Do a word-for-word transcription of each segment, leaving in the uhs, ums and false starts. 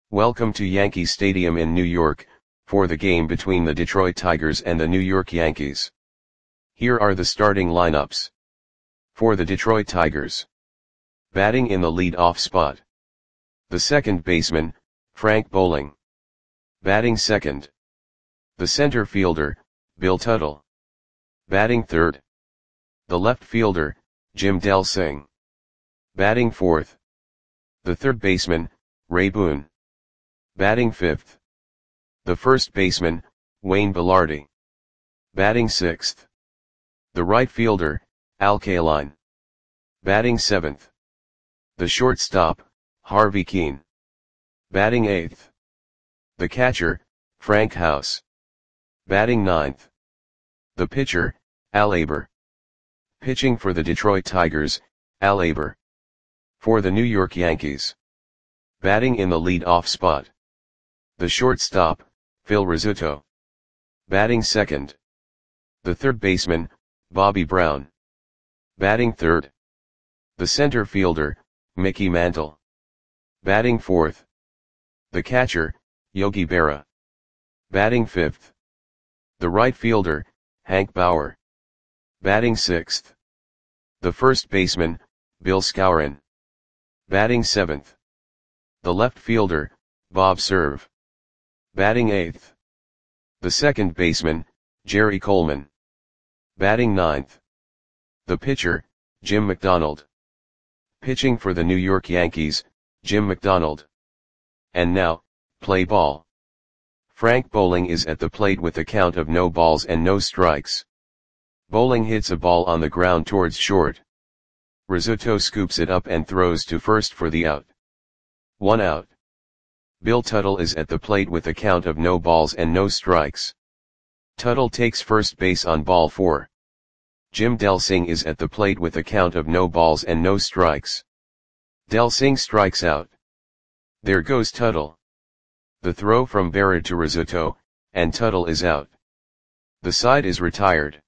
Welcome to Yankee Stadium in New York, for the game between the Detroit Tigers and the New York Yankees. Here are the starting lineups. For the Detroit Tigers. Batting in the lead-off spot. The second baseman, Frank Bowling. Batting second. The center fielder, Bill Tuttle. Batting third. The left fielder, Jim Delsing. Batting fourth. The third baseman, Ray Boone. Batting fifth. The first baseman, Wayne Belardi. Batting sixth. The right fielder, Al Kaline. Batting seventh. The shortstop, Harvey Kuenn. Batting eighth. The catcher, Frank House. Batting ninth. The pitcher, Al Aber. Pitching for the Detroit Tigers, Al Aber. For the New York Yankees. Batting in the lead-off spot. The shortstop, Phil Rizzuto. Batting second. The third baseman, Bobby Brown. Batting third. The center fielder, Mickey Mantle. Batting fourth. The catcher, Yogi Berra. Batting fifth. The right fielder, Hank Bauer. Batting sixth. The first baseman, Bill Skowron. Batting seventh. The left fielder, Bob Cerv. Batting eighth. The second baseman, Jerry Coleman. Batting ninth. The pitcher, Jim McDonald. Pitching for the New York Yankees, Jim McDonald. And now, play ball. Frank Bowling is at the plate with a count of no balls and no strikes. Bowling hits a ball on the ground towards short. Rizzuto scoops it up and throws to first for the out. One out. Bill Tuttle is at the plate with a count of no balls and no strikes. Tuttle takes first base on ball four. Jim Delsing is at the plate with a count of no balls and no strikes. Delsing strikes out. There goes Tuttle. The throw from Berra to Rizzuto, and Tuttle is out. The side is retired.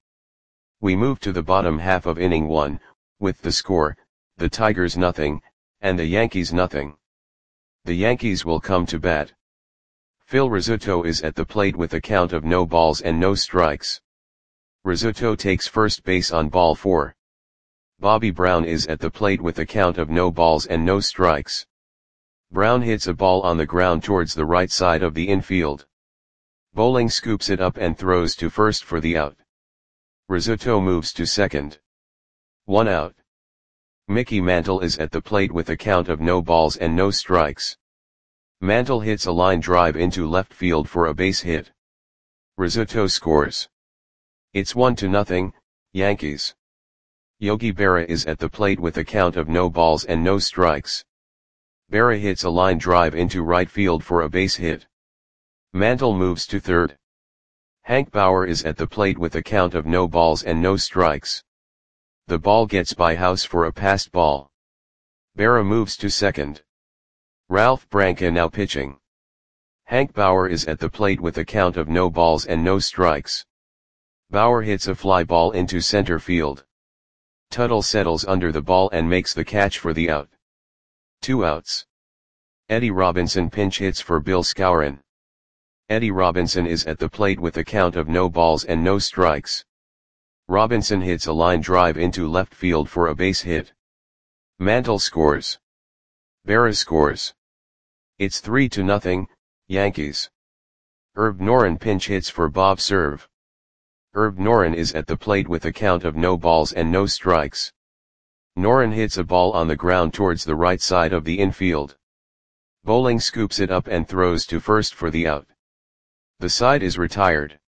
We move to the bottom half of inning one, with the score, the Tigers nothing, and the Yankees nothing. The Yankees will come to bat. Phil Rizzuto is at the plate with a count of no balls and no strikes. Rizzuto takes first base on ball four. Bobby Brown is at the plate with a count of no balls and no strikes. Brown hits a ball on the ground towards the right side of the infield. Bowling scoops it up and throws to first for the out. Rizzuto moves to second. One out. Mickey Mantle is at the plate with a count of no balls and no strikes. Mantle hits a line drive into left field for a base hit. Rizzuto scores. It's one to nothing, Yankees. Yogi Berra is at the plate with a count of no balls and no strikes. Berra hits a line drive into right field for a base hit. Mantle moves to third. Hank Bauer is at the plate with a count of no balls and no strikes. The ball gets by House for a passed ball. Berra moves to second. Ralph Branca now pitching. Hank Bauer is at the plate with a count of no balls and no strikes. Bauer hits a fly ball into center field. Tuttle settles under the ball and makes the catch for the out. Two outs. Eddie Robinson pinch hits for Bill Skowron. Eddie Robinson is at the plate with a count of no balls and no strikes. Robinson hits a line drive into left field for a base hit. Mantle scores. Berra scores. It's three to nothing, Yankees. Herb Noren pinch hits for Bob Cerv. Herb Noren is at the plate with a count of no balls and no strikes. Noren hits a ball on the ground towards the right side of the infield. Bowling scoops it up and throws to first for the out. The side is retired.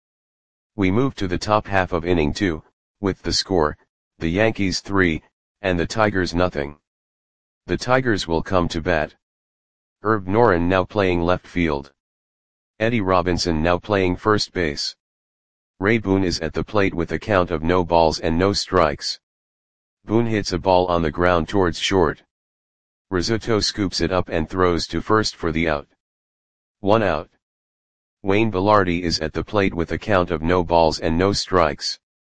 We move to the top half of inning two, with the score, the Yankees three, and the Tigers nothing. The Tigers will come to bat. Herb Noren now playing left field. Eddie Robinson now playing first base. Ray Boone is at the plate with a count of no balls and no strikes. Boone hits a ball on the ground towards short. Rizzuto scoops it up and throws to first for the out. One out. Wayne Belardi is at the plate with a count of no balls and no strikes.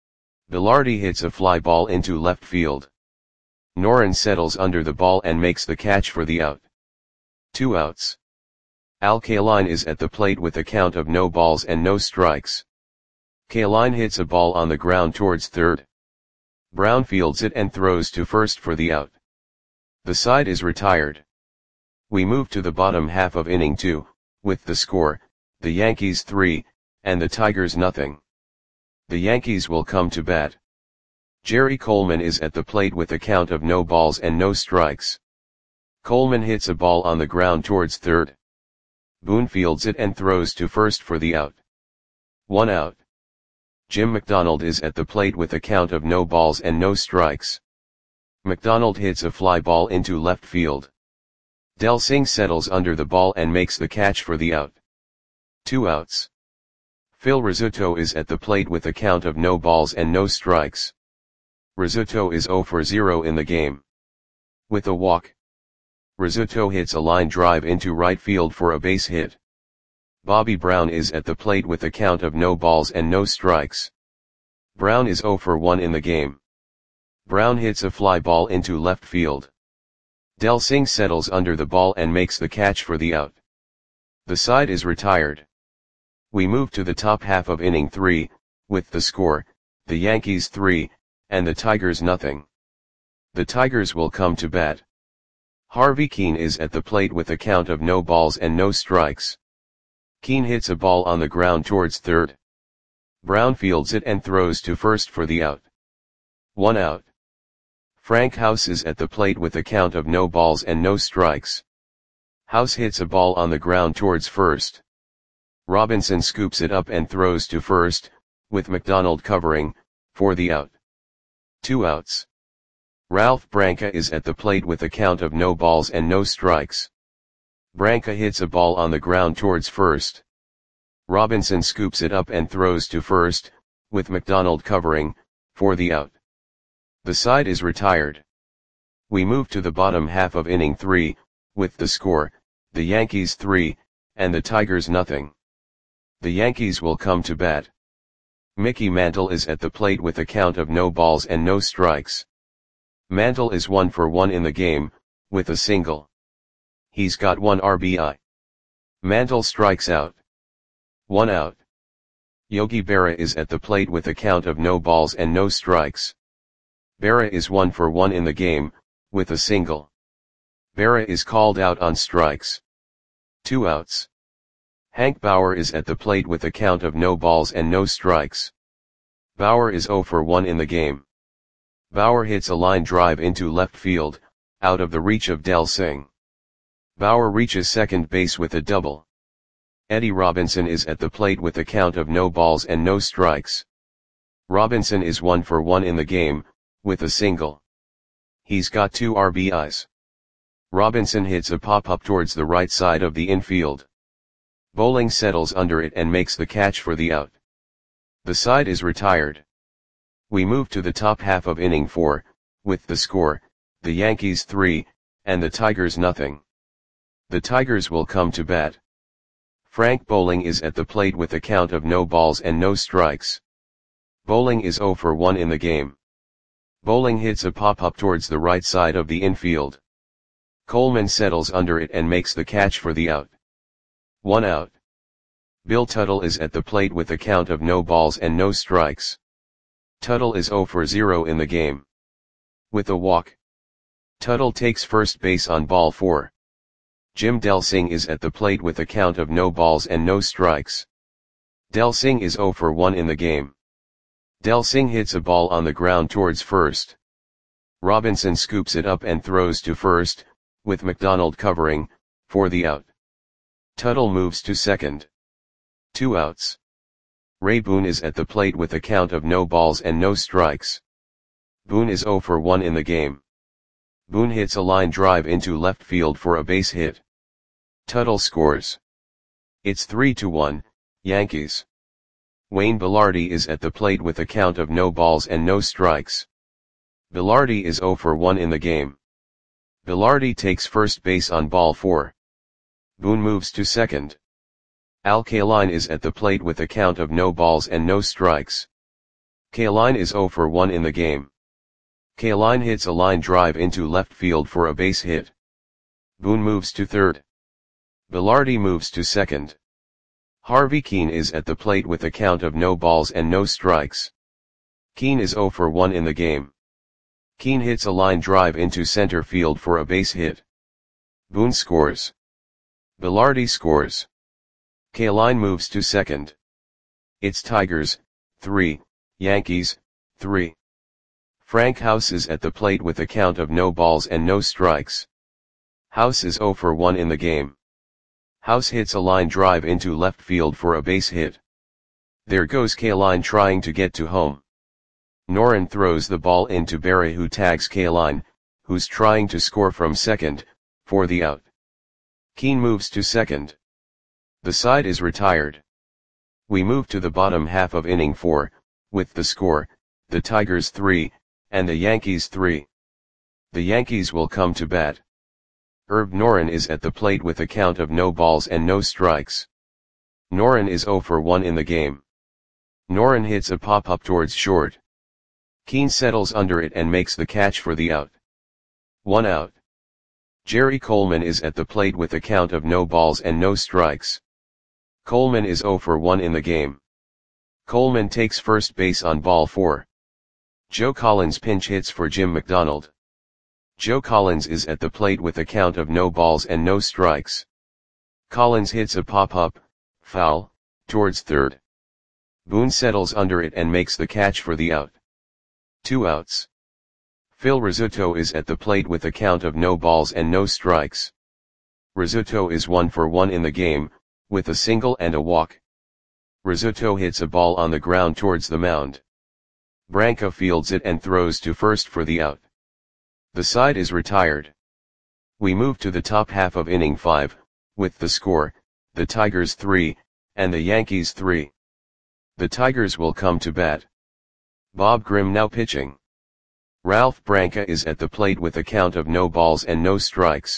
Belardi hits a fly ball into left field. Noren settles under the ball and makes the catch for the out. Two outs. Al Kaline is at the plate with a count of no balls and no strikes. Kaline hits a ball on the ground towards third. Brown fields it and throws to first for the out. The side is retired. We move to the bottom half of inning two, with the score, the Yankees three, and the Tigers nothing. The Yankees will come to bat. Jerry Coleman is at the plate with a count of no balls and no strikes. Coleman hits a ball on the ground towards third. Boone fields it and throws to first for the out. One out. Jim McDonald is at the plate with a count of no balls and no strikes. McDonald hits a fly ball into left field. Del Singh settles under the ball and makes the catch for the out. Two outs. Phil Rizzuto is at the plate with a count of no balls and no strikes. Rizzuto is zero for zero in the game. With a walk, Rizzuto hits a line drive into right field for a base hit. Bobby Brown is at the plate with a count of no balls and no strikes. Brown is zero for one in the game. Brown hits a fly ball into left field. Del Singh settles under the ball and makes the catch for the out. The side is retired. We move to the top half of inning three, with the score, the Yankees three, and the Tigers nothing. The Tigers will come to bat. Harvey Keene is at the plate with a count of no balls and no strikes. Keene hits a ball on the ground towards third. Brown fields it and throws to first for the out. One out. Frank House is at the plate with a count of no balls and no strikes. House hits a ball on the ground towards first. Robinson scoops it up and throws to first, with McDonald covering, for the out. Two outs. Ralph Branca is at the plate with a count of no balls and no strikes. Branca hits a ball on the ground towards first. Robinson scoops it up and throws to first, with McDonald covering, for the out. The side is retired. We move to the bottom half of inning three, with the score, the Yankees three, and the Tigers nothing. The Yankees will come to bat. Mickey Mantle is at the plate with a count of no balls and no strikes. Mantle is one for one in the game, with a single. He's got one R B I. Mantle strikes out. One out. Yogi Berra is at the plate with a count of no balls and no strikes. Berra is one for one in the game, with a single. Berra is called out on strikes. Two outs. Hank Bauer is at the plate with a count of no balls and no strikes. Bauer is zero for one in the game. Bauer hits a line drive into left field, out of the reach of Del Singh. Bauer reaches second base with a double. Eddie Robinson is at the plate with a count of no balls and no strikes. Robinson is one for one in the game, with a single. He's got two R B Is. Robinson hits a pop-up towards the right side of the infield. Bowling settles under it and makes the catch for the out. The side is retired. We move to the top half of inning four, with the score, the Yankees three, and the Tigers nothing. The Tigers will come to bat. Frank Bowling is at the plate with a count of no balls and no strikes. Bowling is zero for one in the game. Bowling hits a pop-up towards the right side of the infield. Coleman settles under it and makes the catch for the out. One out. Bill Tuttle is at the plate with a count of no balls and no strikes. Tuttle is zero for zero in the game. With a walk, Tuttle takes first base on ball four. Jim Del Singh is at the plate with a count of no balls and no strikes. Del Singh is zero for one in the game. Del Singh hits a ball on the ground towards first. Robinson scoops it up and throws to first, with McDonald covering, for the out. Tuttle moves to second. Two outs. Ray Boone is at the plate with a count of no balls and no strikes. Boone is zero for one in the game. Boone hits a line drive into left field for a base hit. Tuttle scores. It's three to one, Yankees. Wayne Bilardi is at the plate with a count of no balls and no strikes. Bilardi is zero for one in the game. Bilardi takes first base on ball four. Boone moves to second. Al Kaline is at the plate with a count of no balls and no strikes. Kaline is zero for one in the game. Kaline hits a line drive into left field for a base hit. Boone moves to third. Velarde moves to second. Harvey Kuenn is at the plate with a count of no balls and no strikes. Kuenn is zero for one in the game. Kuenn hits a line drive into center field for a base hit. Boone scores. Velarde scores. Kaline moves to second. It's Tigers, three, Yankees, three. Frank House is at the plate with a count of no balls and no strikes. House is zero for one in the game. House hits a line drive into left field for a base hit. There goes Kaline trying to get to home. Noren throws the ball into Berra, who tags Kaline, who's trying to score from second, for the out. Kuenn moves to second. The side is retired. We move to the bottom half of inning four, with the score, the Tigers three, and the Yankees three. The Yankees will come to bat. Herb Noren is at the plate with a count of no balls and no strikes. Noren is zero for one in the game. Noren hits a pop-up towards short. Kuenn settles under it and makes the catch for the out. One out. Jerry Coleman is at the plate with a count of no balls and no strikes. Coleman is zero for one in the game. Coleman takes first base on ball four. Joe Collins pinch hits for Jim McDonald. Joe Collins is at the plate with a count of no balls and no strikes. Collins hits a pop-up, foul, towards third. Boone settles under it and makes the catch for the out. Two outs. Phil Rizzuto is at the plate with a count of no balls and no strikes. Rizzuto is one for one in the game, with a single and a walk. Rizzuto hits a ball on the ground towards the mound. Branca fields it and throws to first for the out. The side is retired. We move to the top half of inning five, with the score, the Tigers three, and the Yankees three. The Tigers will come to bat. Bob Grimm now pitching. Ralph Branca is at the plate with a count of no balls and no strikes.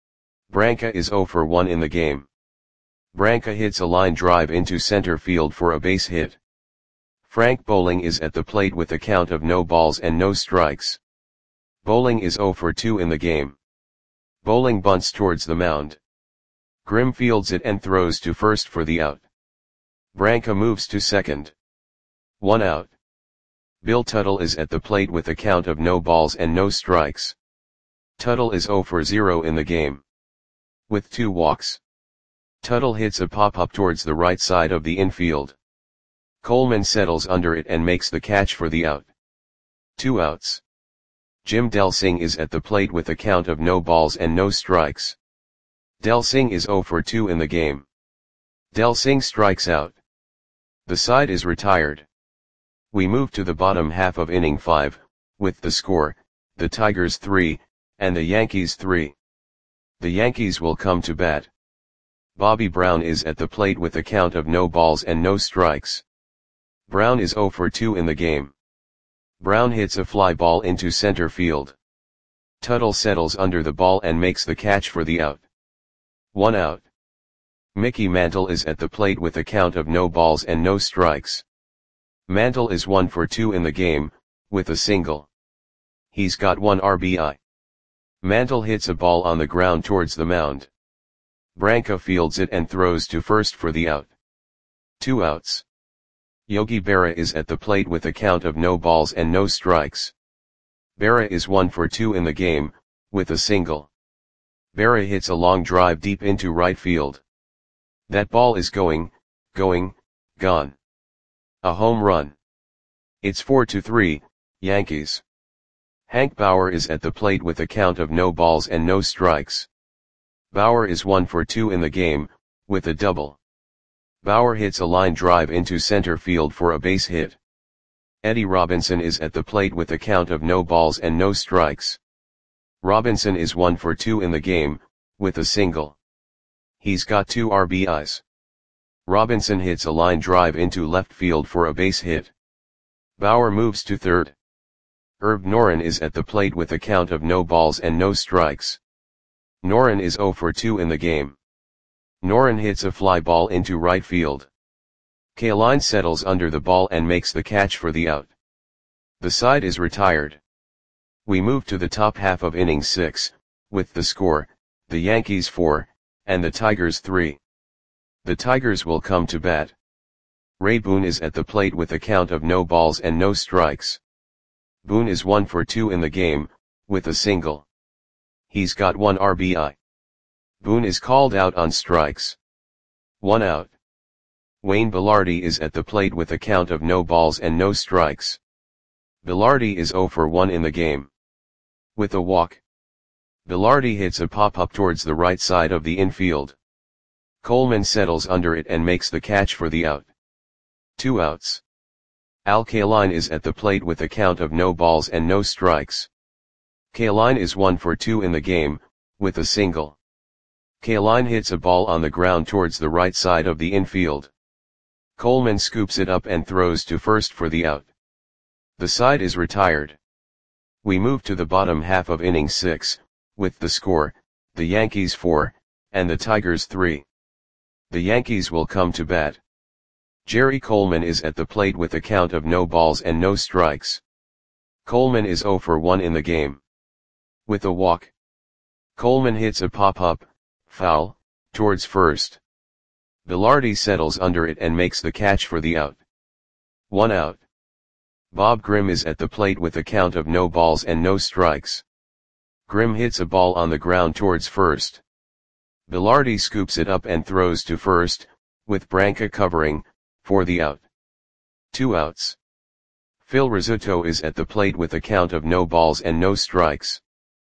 Branca is zero for one in the game. Branca hits a line drive into center field for a base hit. Frank Bowling is at the plate with a count of no balls and no strikes. Bowling is zero for two in the game. Bowling bunts towards the mound. Grimm fields it and throws to first for the out. Branca moves to second. One out. Bill Tuttle is at the plate with a count of no balls and no strikes. Tuttle is zero for zero in the game. With two walks. Tuttle hits a pop-up towards the right side of the infield. Coleman settles under it and makes the catch for the out. Two outs. Jim Delsing is at the plate with a count of no balls and no strikes. Delsing is zero for two in the game. Delsing strikes out. The side is retired. We move to the bottom half of inning five, with the score, the Tigers three, and the Yankees three. The Yankees will come to bat. Bobby Brown is at the plate with a count of no balls and no strikes. Brown is zero for two in the game. Brown hits a fly ball into center field. Tuttle settles under the ball and makes the catch for the out. One out. Mickey Mantle is at the plate with a count of no balls and no strikes. Mantle is one for two in the game, with a single. He's got one R B I. Mantle hits a ball on the ground towards the mound. Branca fields it and throws to first for the out. Two outs. Yogi Berra is at the plate with a count of no balls and no strikes. Berra is one for two in the game, with a single. Berra hits a long drive deep into right field. That ball is going, going, gone. A home run. It's four to three, Yankees. Hank Bauer is at the plate with a count of no balls and no strikes. Bauer is one for two in the game, with a double. Bauer hits a line drive into center field for a base hit. Eddie Robinson is at the plate with a count of no balls and no strikes. Robinson is one for two in the game, with a single. He's got two R B Is. Robinson hits a line drive into left field for a base hit. Bauer moves to third. Herb Noren is at the plate with a count of no balls and no strikes. Noren is zero for two in the game. Noren hits a fly ball into right field. Kaline settles under the ball and makes the catch for the out. The side is retired. We move to the top half of inning six, with the score, the Yankees four, and the Tigers three. The Tigers will come to bat. Ray Boone is at the plate with a count of no balls and no strikes. Boone is one for two in the game, with a single. He's got one R B I. Boone is called out on strikes. One out. Wayne Belardi is at the plate with a count of no balls and no strikes. Belardi is zero for one in the game. With a walk. Belardi hits a pop-up towards the right side of the infield. Coleman settles under it and makes the catch for the out. Two outs. Al Kaline is at the plate with a count of no balls and no strikes. Kaline is one for two in the game, with a single. Kaline hits a ball on the ground towards the right side of the infield. Coleman scoops it up and throws to first for the out. The side is retired. We move to the bottom half of inning six, with the score, the Yankees four, and the Tigers three. The Yankees will come to bat. Jerry Coleman is at the plate with a count of no balls and no strikes. Coleman is zero for one in the game. With a walk. Coleman hits a pop-up, foul, towards first. Belardi settles under it and makes the catch for the out. One out. Bob Grimm is at the plate with a count of no balls and no strikes. Grimm hits a ball on the ground towards first. Belardi scoops it up and throws to first, with Branca covering, for the out. Two outs. Phil Rizzuto is at the plate with a count of no balls and no strikes.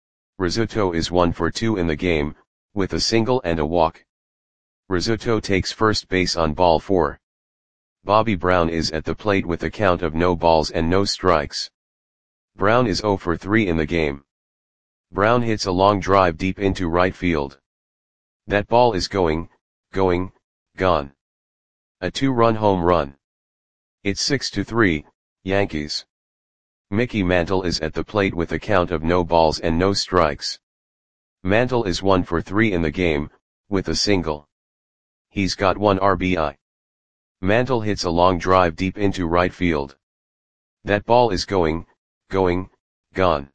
Rizzuto is one for two in the game, with a single and a walk. Rizzuto takes first base on ball four. Bobby Brown is at the plate with a count of no balls and no strikes. Brown is zero for three in the game. Brown hits a long drive deep into right field. That ball is going, going, gone. A two-run home run. It's six to three, Yankees. Mickey Mantle is at the plate with a count of no balls and no strikes. Mantle is one for three in the game, with a single. He's got one R B I. Mantle hits a long drive deep into right field. That ball is going, going, gone.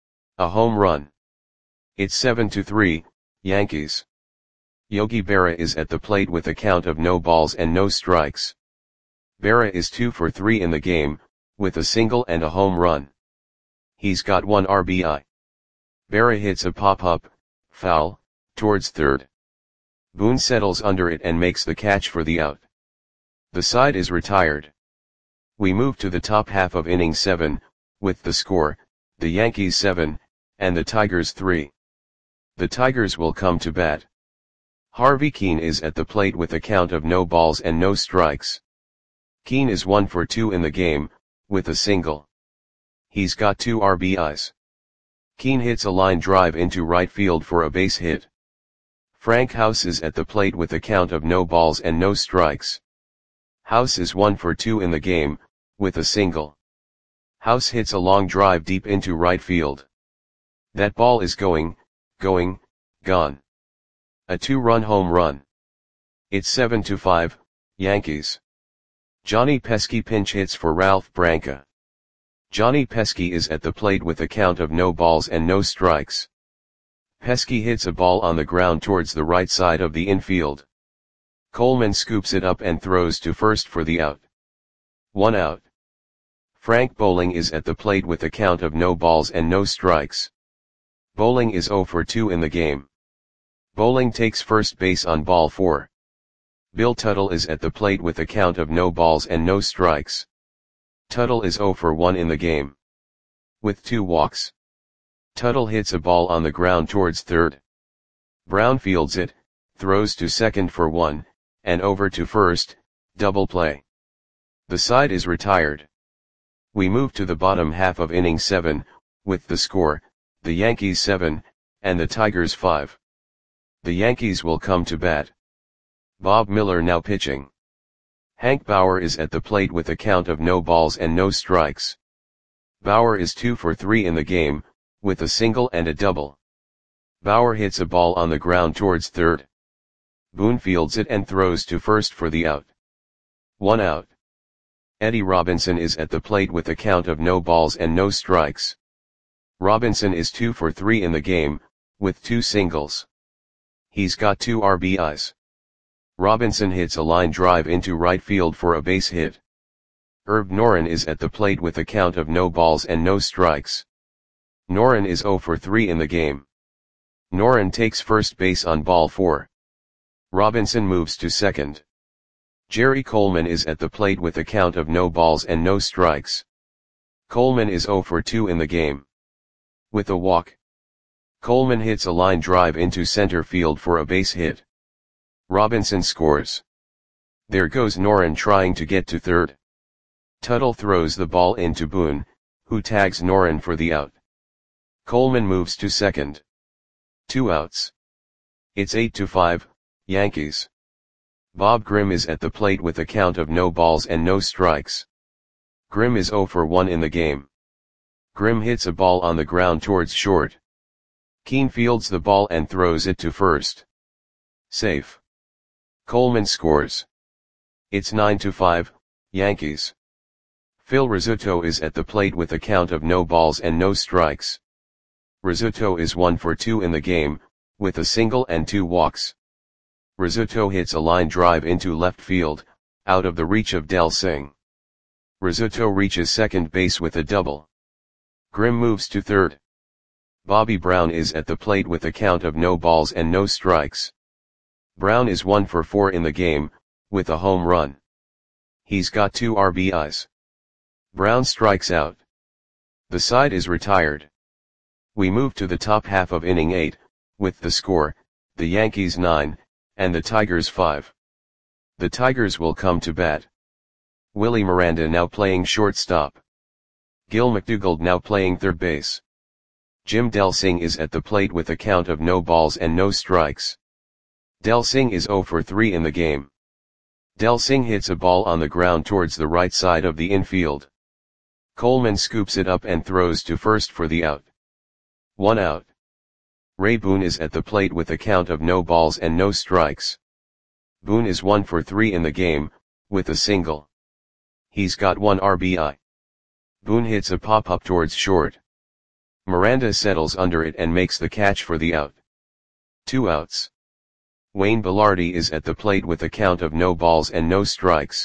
A home run. It's seven to three, Yankees. Yogi Berra is at the plate with a count of no balls and no strikes. Berra is two for three in the game, with a single and a home run. He's got one R B I. Berra hits a pop-up, foul, towards third. Boone settles under it and makes the catch for the out. The side is retired. We move to the top half of inning seven, with the score, the Yankees seven, and the Tigers three. The Tigers will come to bat. Harvey Keene is at the plate with a count of no balls and no strikes. Keene is one for two in the game, with a single. He's got two R B Is. Keene hits a line drive into right field for a base hit. Frank House is at the plate with a count of no balls and no strikes. House is one for two in the game, with a single. House hits a long drive deep into right field. That ball is going, going, gone. A two-run home run. It's seven to five, Yankees. Johnny Pesky pinch hits for Ralph Branca. Johnny Pesky is at the plate with a count of no balls and no strikes. Pesky hits a ball on the ground towards the right side of the infield. Coleman scoops it up and throws to first for the out. One out. Frank Bowling is at the plate with a count of no balls and no strikes. Bowling is zero for two in the game. Bowling takes first base on ball four. Bill Tuttle is at the plate with a count of no balls and no strikes. Tuttle is zero for one in the game. With two walks. Tuttle hits a ball on the ground towards third. Brown fields it, throws to second for one, and over to first, double play. The side is retired. We move to the bottom half of inning seven, with the score, the Yankees seven, and the Tigers five. The Yankees will come to bat. Bob Miller now pitching. Hank Bauer is at the plate with a count of no balls and no strikes. Bauer is two for three in the game, with a single and a double. Bauer hits a ball on the ground towards third. Boone fields it and throws to first for the out. One out. Eddie Robinson is at the plate with a count of no balls and no strikes. Robinson is two for three in the game, with two singles. He's got two R B Is. Robinson hits a line drive into right field for a base hit. Herb Noren is at the plate with a count of no balls and no strikes. Noren is zero for three in the game. Noren takes first base on ball four. Robinson moves to second. Jerry Coleman is at the plate with a count of no balls and no strikes. Coleman is zero for two in the game. With a walk, Coleman hits a line drive into center field for a base hit. Robinson scores. There goes Noren trying to get to third. Tuttle throws the ball into Boone, who tags Noren for the out. Coleman moves to second. Two outs. It's eight to five, Yankees. Bob Grimm is at the plate with a count of no balls and no strikes. Grimm is zero for one in the game. Grimm hits a ball on the ground towards short. Keane fields the ball and throws it to first. Safe. Coleman scores. It's nine to five, Yankees. Phil Rizzuto is at the plate with a count of no balls and no strikes. Rizzuto is one for two in the game, with a single and two walks. Rizzuto hits a line drive into left field, out of the reach of Del Singh. Rizzuto reaches second base with a double. Grimm moves to third. Bobby Brown is at the plate with a count of no balls and no strikes. Brown is one for four in the game, with a home run. He's got two R B Is. Brown strikes out. The side is retired. We move to the top half of inning eight, with the score, the Yankees nine, and the Tigers five. The Tigers will come to bat. Willie Miranda now playing shortstop. Gil McDougald now playing third base. Jim Del Singh is at the plate with a count of no balls and no strikes. Del Singh is zero for three in the game. Del Singh hits a ball on the ground towards the right side of the infield. Coleman scoops it up and throws to first for the out. One out. Ray Boone is at the plate with a count of no balls and no strikes. Boone is one for three in the game, with a single. He's got one R B I. Boone hits a pop-up towards short. Miranda settles under it and makes the catch for the out. Two outs. Wayne Belardi is at the plate with a count of no balls and no strikes.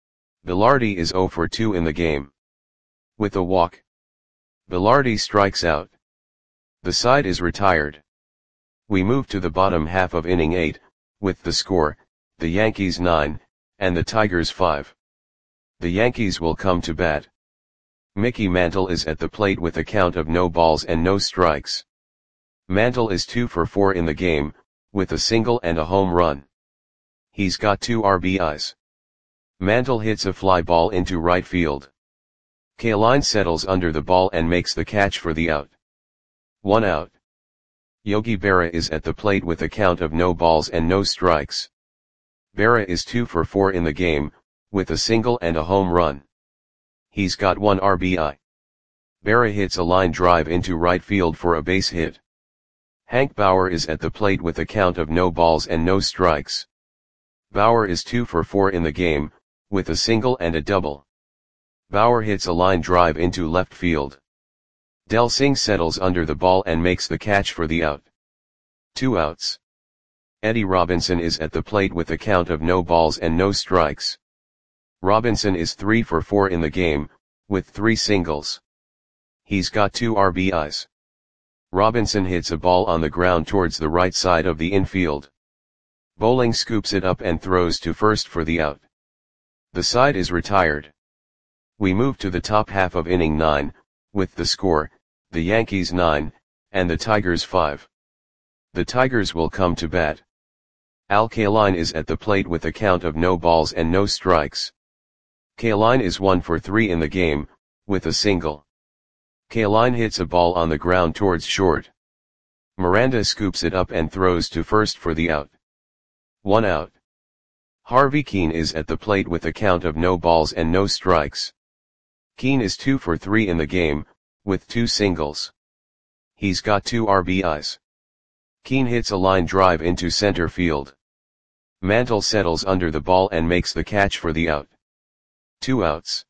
Belardi is zero for two in the game. With a walk, Belardi strikes out. The side is retired. We move to the bottom half of inning eight, with the score, the Yankees nine, and the Tigers five. The Yankees will come to bat. Mickey Mantle is at the plate with a count of no balls and no strikes. Mantle is two for four in the game, with a single and a home run. He's got two R B Is. Mantle hits a fly ball into right field. Kaline settles under the ball and makes the catch for the out. One out. Yogi Berra is at the plate with a count of no balls and no strikes. Berra is two for four in the game, with a single and a home run. He's got one R B I. Berra hits a line drive into right field for a base hit. Hank Bauer is at the plate with a count of no balls and no strikes. Bauer is two for four in the game, with a single and a double. Bauer hits a line drive into left field. Del Singh settles under the ball and makes the catch for the out. Two outs. Eddie Robinson is at the plate with a count of no balls and no strikes. Robinson is three for four in the game, with three singles. He's got two R B Is. Robinson hits a ball on the ground towards the right side of the infield. Bowling scoops it up and throws to first for the out. The side is retired. We move to the top half of inning nine, with the score, the Yankees nine, and the Tigers five. The Tigers will come to bat. Al Kaline is at the plate with a count of no balls and no strikes. Kaline is one for three in the game, with a single. Kaline hits a ball on the ground towards short. Miranda scoops it up and throws to first for the out. One out. Harvey Keane is at the plate with a count of no balls and no strikes. Keane is two for three in the game, with two singles. He's got two R B Is. Keane hits a line drive into center field. Mantle settles under the ball and makes the catch for the out. Two outs.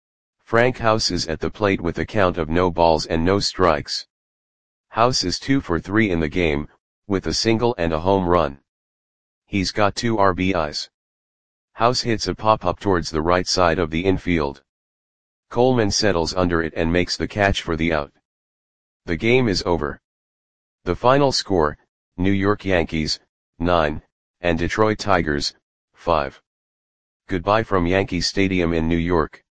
Frank House is at the plate with a count of no balls and no strikes. House is two for three in the game, with a single and a home run. He's got two R B Is. House hits a pop-up towards the right side of the infield. Coleman settles under it and makes the catch for the out. The game is over. The final score, New York Yankees, nine, and Detroit Tigers, five. Goodbye from Yankee Stadium in New York.